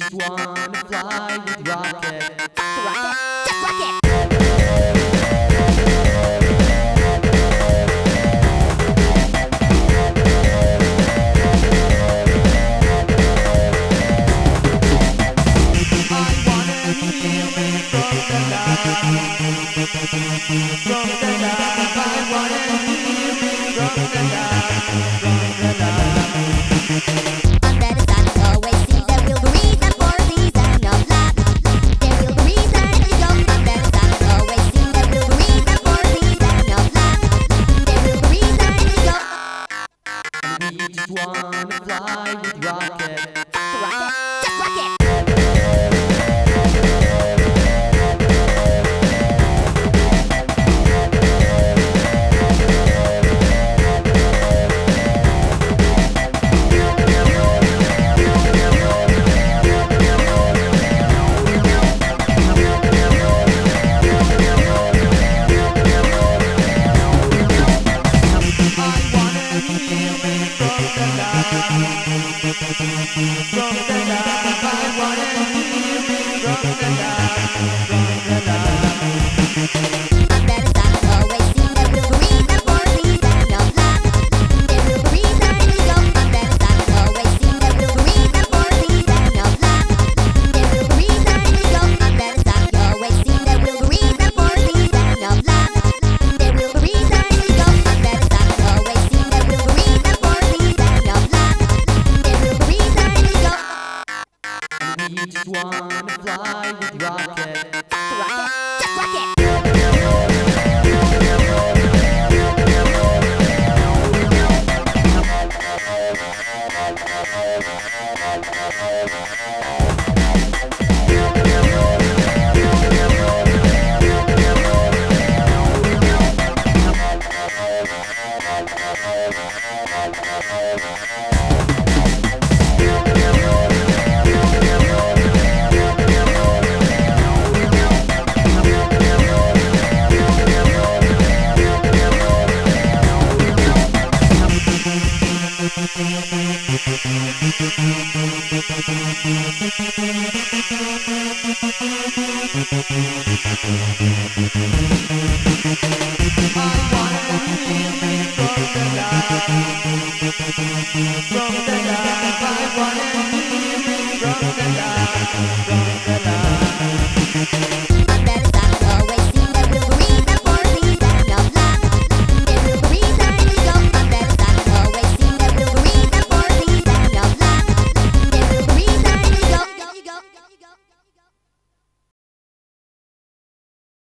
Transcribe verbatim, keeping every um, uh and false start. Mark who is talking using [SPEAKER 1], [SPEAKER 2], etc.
[SPEAKER 1] just wanna fly with rocket.
[SPEAKER 2] Rocket, just rocket.
[SPEAKER 1] Just wanna fly with rocket.
[SPEAKER 2] Rocket, just rocket.
[SPEAKER 1] From the love, I wanna hear it from the love, from the love.
[SPEAKER 2] On that side, always seem there will be reason for reason of love. There will be reason to go. On that side, always seem there will be reason for reason of love. There will be reason to go. On that side, always seem there will be reason for reason of love. There will be reason to go. On that side, always seem there will be reason for reason of love. There will be reason to go.
[SPEAKER 1] We just wanna fly with rocket.
[SPEAKER 2] Rocket, just rocket.
[SPEAKER 1] Thank